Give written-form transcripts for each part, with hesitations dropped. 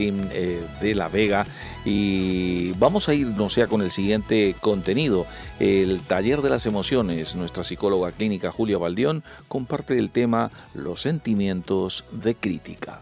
de La Vega, y vamos a irnos ya con el siguiente contenido, el taller de las emociones. Nuestra psicóloga clínica Julia Baldión comparte el tema los sentimientos de crítica.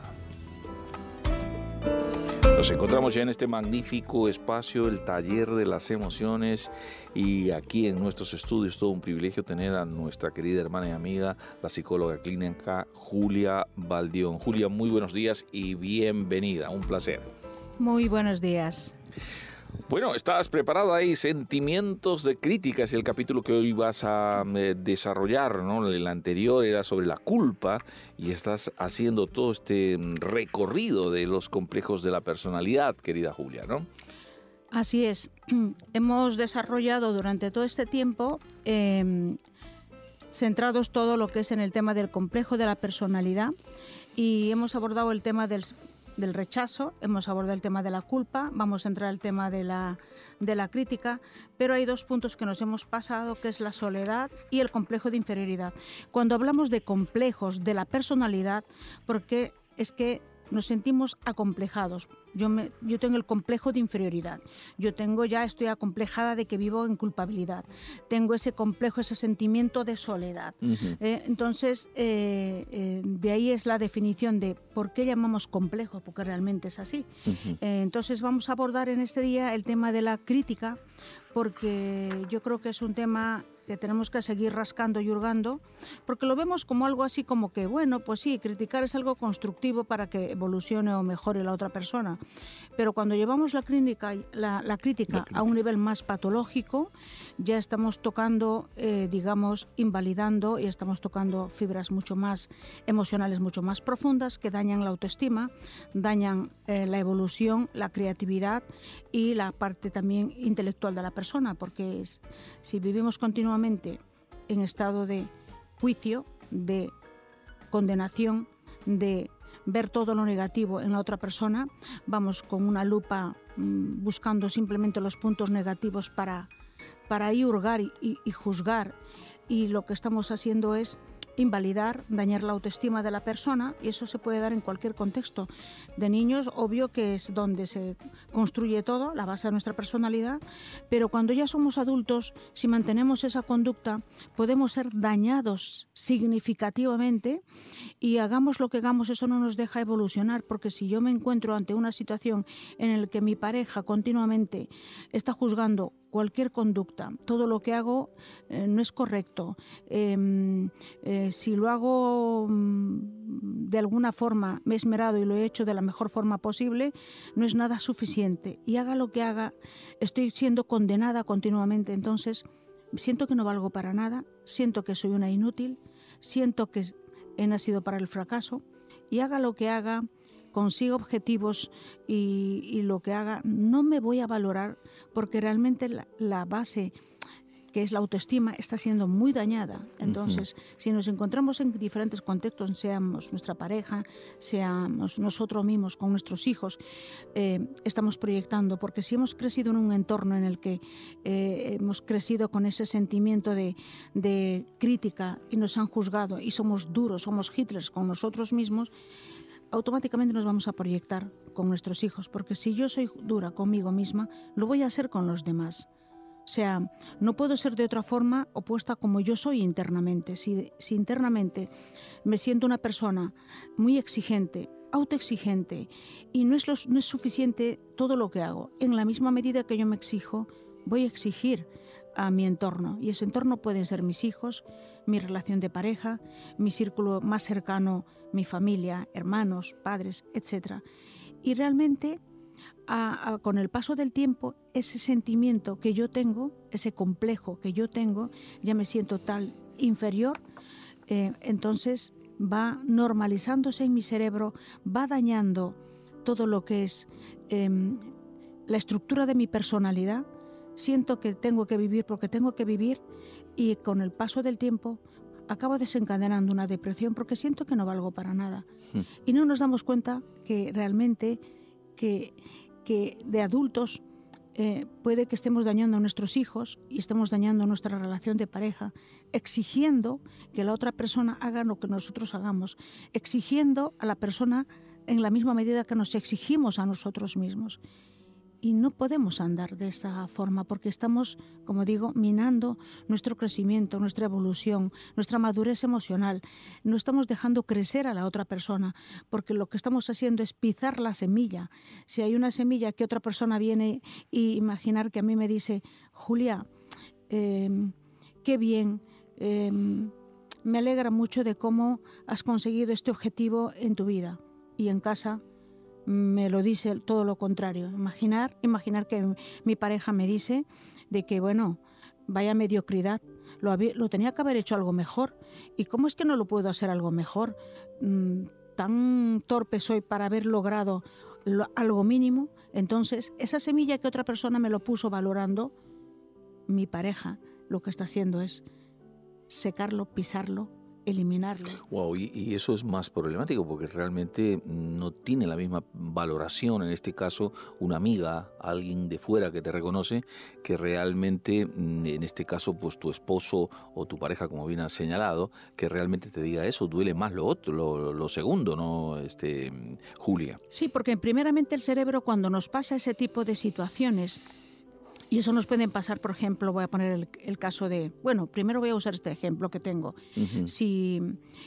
Nos encontramos ya en este magnífico espacio, el taller de las emociones, y aquí en nuestros estudios todo un privilegio tener a nuestra querida hermana y amiga, la psicóloga clínica Julia Baldión. Julia, muy buenos días y bienvenida, un placer. Muy buenos días. Bueno, estás preparada ahí, sentimientos de crítica, es el capítulo que hoy vas a desarrollar, ¿no? El anterior era sobre la culpa y estás haciendo todo este recorrido de los complejos de la personalidad, querida Julia, ¿no? Así es. Hemos desarrollado durante todo este tiempo, centrados todo lo que es en el tema del complejo de la personalidad, y hemos abordado el tema del rechazo, hemos abordado el tema de la culpa, vamos a entrar al tema de la crítica, pero hay dos puntos que nos hemos pasado, que es la soledad y el complejo de inferioridad. Cuando hablamos de complejos de la personalidad, porque es que nos sentimos acomplejados. Yo tengo el complejo de inferioridad. Estoy acomplejada de que vivo en culpabilidad. Tengo ese complejo, ese sentimiento de soledad. Uh-huh. Entonces, de ahí es la definición de por qué llamamos complejo, porque realmente es así. Uh-huh. Entonces, vamos a abordar en este día el tema de la crítica, porque yo creo que es un tema que tenemos que seguir rascando y hurgando, porque lo vemos como algo así como que, bueno, pues sí, criticar es algo constructivo para que evolucione o mejore la otra persona. Pero cuando llevamos la crítica a un nivel más patológico, ya estamos tocando, invalidando, y estamos tocando fibras mucho más emocionales, mucho más profundas, que dañan la autoestima, dañan la evolución, la creatividad y la parte también intelectual de la persona, porque si vivimos continuamente en estado de juicio, de condenación, de ver todo lo negativo en la otra persona, vamos con una lupa buscando simplemente los puntos negativos para ahí hurgar y juzgar, y lo que estamos haciendo es invalidar, dañar la autoestima de la persona, y eso se puede dar en cualquier contexto. De niños, obvio que es donde se construye todo, la base de nuestra personalidad, pero cuando ya somos adultos, si mantenemos esa conducta, podemos ser dañados significativamente, y hagamos lo que hagamos, eso no nos deja evolucionar, porque si yo me encuentro ante una situación en la que mi pareja continuamente está juzgando cualquier conducta, todo lo que hago no es correcto, si lo hago de alguna forma, me he esmerado y lo he hecho de la mejor forma posible, no es nada suficiente, y haga lo que haga, estoy siendo condenada continuamente. Entonces siento que no valgo para nada, siento que soy una inútil, siento que he nacido para el fracaso, y haga lo que haga, consiga objetivos y lo que haga, no me voy a valorar, porque realmente la base, que es la autoestima, está siendo muy dañada. Entonces, si nos encontramos en diferentes contextos, seamos nuestra pareja, seamos nosotros mismos con nuestros hijos, estamos proyectando, porque si hemos crecido en un entorno en el que hemos crecido con ese sentimiento de crítica y nos han juzgado y somos duros, somos Hitlers con nosotros mismos, automáticamente nos vamos a proyectar con nuestros hijos, porque si yo soy dura conmigo misma, lo voy a hacer con los demás. O sea, no puedo ser de otra forma opuesta como yo soy internamente. Si internamente me siento una persona muy exigente, autoexigente, y no es suficiente todo lo que hago, en la misma medida que yo me exijo, voy a exigir a mi entorno, y ese entorno pueden ser mis hijos, mi relación de pareja, mi círculo más cercano, mi familia, hermanos, padres, etc. Y realmente, con el paso del tiempo, ese sentimiento que yo tengo, ese complejo que yo tengo, ya me siento tal inferior, entonces va normalizándose en mi cerebro, va dañando todo lo que es la estructura de mi personalidad. Siento que tengo que vivir porque tengo que vivir, y con el paso del tiempo acabo desencadenando una depresión porque siento que no valgo para nada. Y no nos damos cuenta que realmente que de adultos puede que estemos dañando a nuestros hijos y estemos dañando nuestra relación de pareja, exigiendo que la otra persona haga lo que nosotros hagamos, exigiendo a la persona en la misma medida que nos exigimos a nosotros mismos. Y no podemos andar de esa forma porque estamos, como digo, minando nuestro crecimiento, nuestra evolución, nuestra madurez emocional. No estamos dejando crecer a la otra persona porque lo que estamos haciendo es pisar la semilla. Si hay una semilla que otra persona viene y imaginar que a mí me dice, Julia, qué bien, me alegra mucho de cómo has conseguido este objetivo en tu vida. Y en casa me lo dice todo lo contrario. Imaginar que mi pareja me dice de que, bueno, vaya mediocridad, lo tenía que haber hecho algo mejor. ¿Y cómo es que no lo puedo hacer algo mejor? Tan torpe soy para haber logrado algo mínimo. Entonces, esa semilla que otra persona me lo puso valorando, mi pareja lo que está haciendo es secarlo, pisarlo, eliminarlo. Wow, y eso es más problemático porque realmente no tiene la misma valoración, en este caso, una amiga, alguien de fuera que te reconoce, que realmente, en este caso, pues tu esposo o tu pareja, como bien has señalado, que realmente te diga eso. Duele más lo otro, lo segundo, ¿no, Julia? Sí, porque primeramente el cerebro, cuando nos pasa ese tipo de situaciones, y eso nos pueden pasar, por ejemplo, voy a poner el caso de... Bueno, primero voy a usar este ejemplo que tengo. Uh-huh. Si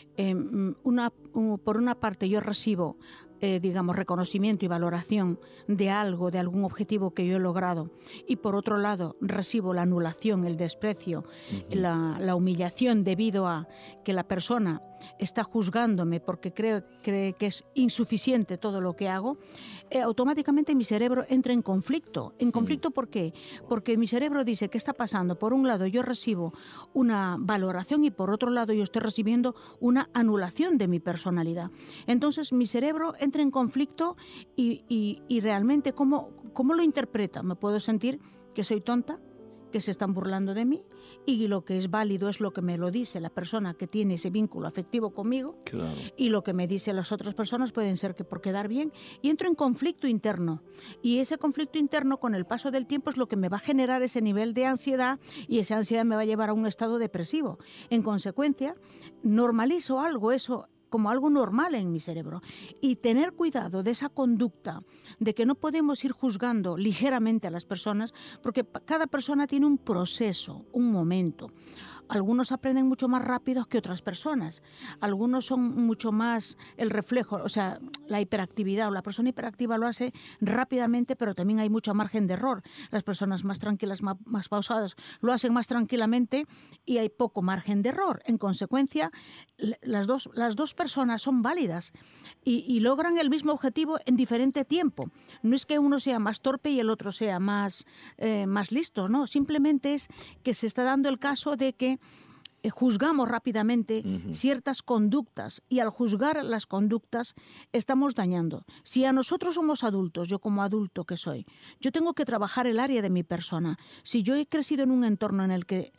por una parte yo recibo, digamos, reconocimiento y valoración de algo, de algún objetivo que yo he logrado, y por otro lado recibo la anulación, el desprecio, uh-huh, la humillación debido a que la persona está juzgándome porque cree que es insuficiente todo lo que hago, automáticamente mi cerebro entra en conflicto. ¿En conflicto por qué? Porque mi cerebro dice, ¿qué está pasando? Por un lado yo recibo una valoración y por otro lado yo estoy recibiendo una anulación de mi personalidad. Entonces mi cerebro entra en conflicto y realmente ¿cómo lo interpreta? Me puedo sentir que soy tonta, que se están burlando de mí, y lo que es válido es lo que me lo dice la persona que tiene ese vínculo afectivo conmigo. Claro. Y lo que me dicen las otras personas pueden ser que por quedar bien, y entro en conflicto interno, y ese conflicto interno con el paso del tiempo es lo que me va a generar ese nivel de ansiedad, y esa ansiedad me va a llevar a un estado depresivo. En consecuencia, normalizo eso como algo normal en mi cerebro. Y tener cuidado de esa conducta, de que no podemos ir juzgando ligeramente a las personas, porque cada persona tiene un proceso, un momento. Algunos aprenden mucho más rápido que otras personas. Algunos son mucho más el reflejo, o sea, la hiperactividad o la persona hiperactiva lo hace rápidamente, pero también hay mucho margen de error. Las personas más tranquilas, más pausadas, lo hacen más tranquilamente y hay poco margen de error. En consecuencia, las dos personas son válidas y logran el mismo objetivo en diferente tiempo. No es que uno sea más torpe y el otro sea más listo, no. Simplemente es que se está dando el caso de que juzgamos rápidamente ciertas conductas y al juzgar las conductas estamos dañando. Si a nosotros somos adultos, yo como adulto que soy, yo tengo que trabajar el área de mi persona. Si yo he crecido en un entorno en el que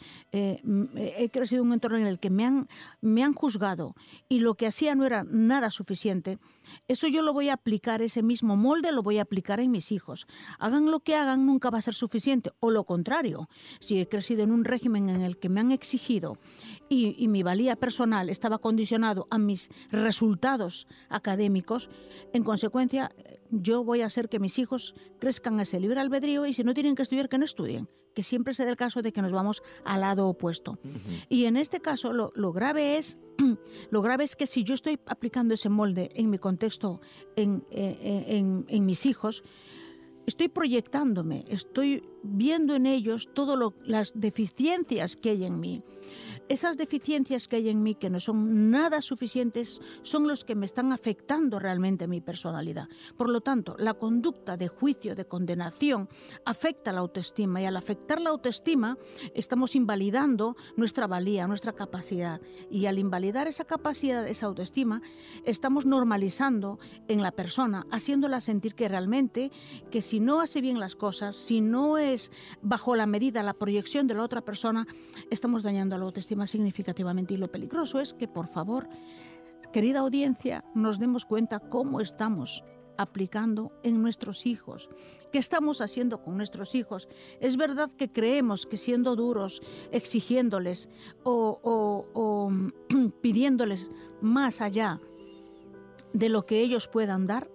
me han juzgado y lo que hacía no era nada suficiente, eso yo lo voy a aplicar, ese mismo molde lo voy a aplicar en mis hijos. Hagan lo que hagan, nunca va a ser suficiente. O lo contrario, si he crecido en un régimen en el que me han exigido y mi valía personal estaba condicionado a mis resultados académicos, en consecuencia yo voy a hacer que mis hijos crezcan ese libre albedrío y si no tienen que estudiar, que no estudien, que siempre se da el caso de que nos vamos al lado opuesto. Y en este caso lo grave es que si yo estoy aplicando ese molde en mi contexto, en mis hijos, estoy proyectándome, estoy viendo en ellos todas las deficiencias que hay en mí. Esas deficiencias que hay en mí, que no son nada suficientes, son los que me están afectando realmente mi personalidad. Por lo tanto, la conducta de juicio, de condenación, afecta la autoestima, y al afectar la autoestima estamos invalidando nuestra valía, nuestra capacidad. Y al invalidar esa capacidad, esa autoestima, estamos normalizando en la persona, haciéndola sentir que realmente, que si no hace bien las cosas, si no es bajo la medida, la proyección de la otra persona, estamos dañando a la autoestima significativamente. Y lo peligroso es que, por favor, querida audiencia, nos demos cuenta cómo estamos aplicando en nuestros hijos, qué estamos haciendo con nuestros hijos. Es verdad que creemos que siendo duros, exigiéndoles o pidiéndoles más allá de lo que ellos puedan dar,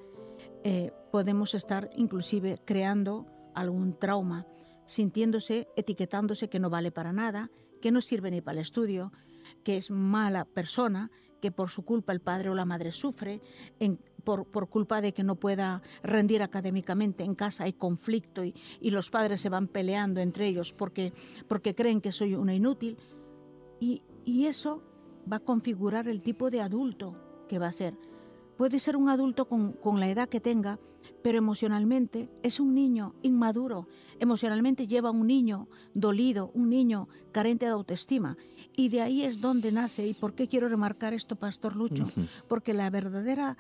podemos estar inclusive creando algún trauma, sintiéndose, etiquetándose que no vale para nada, que no sirve ni para el estudio, que es mala persona, que por su culpa el padre o la madre sufre, por culpa de que no pueda rendir académicamente. En casa hay conflicto y los padres se van peleando entre ellos porque creen que soy una inútil. Y eso va a configurar el tipo de adulto que va a ser. Puede ser un adulto con la edad que tenga, pero emocionalmente es un niño inmaduro. Emocionalmente lleva un niño dolido, un niño carente de autoestima. Y de ahí es donde nace. ¿Y por qué quiero remarcar esto, Pastor Lucho? Porque la verdadera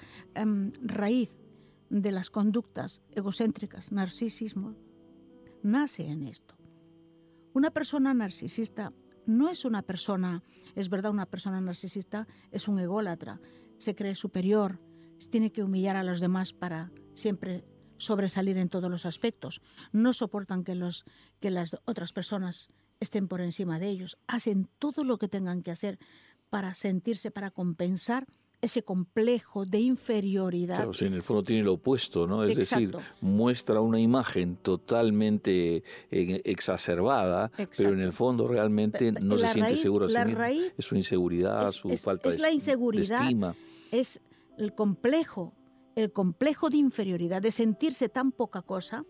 raíz de las conductas egocéntricas, narcisismo, nace en esto. Una persona narcisista no es una persona, es verdad, una persona narcisista es un ególatra, se cree superior, tiene que humillar a los demás para siempre sobresalir en todos los aspectos. No soportan que las otras personas estén por encima de ellos. Hacen todo lo que tengan que hacer para sentirse, para compensar ese complejo de inferioridad. Claro, sí, en el fondo tiene lo opuesto, ¿no? Es Exacto. decir, muestra una imagen totalmente exacerbada, pero en el fondo realmente no se siente seguro a sí mismo. Es su inseguridad, su falta de estima. Es el complejo de inferioridad, de sentirse tan poca cosa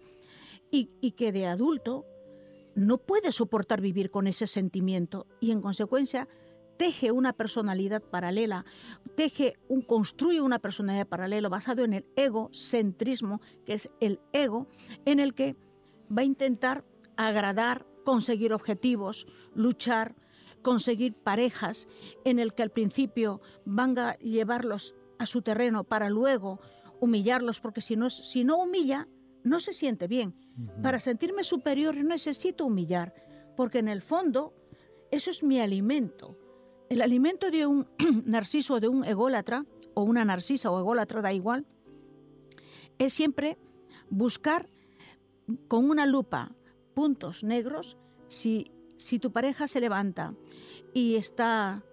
y que de adulto no puede soportar vivir con ese sentimiento y en consecuencia teje una personalidad paralela, construye una personalidad paralela basado en el egocentrismo, que es el ego, en el que va a intentar agradar, conseguir objetivos, luchar, conseguir parejas, en el que al principio van a llevarlos a su terreno para luego humillarlos, porque si no humilla, no se siente bien. Para sentirme superior necesito humillar, porque en el fondo eso es mi alimento. El alimento de un narciso, de un ególatra, o una narcisa o ególatra, da igual, es siempre buscar con una lupa puntos negros. Si tu pareja se levanta y está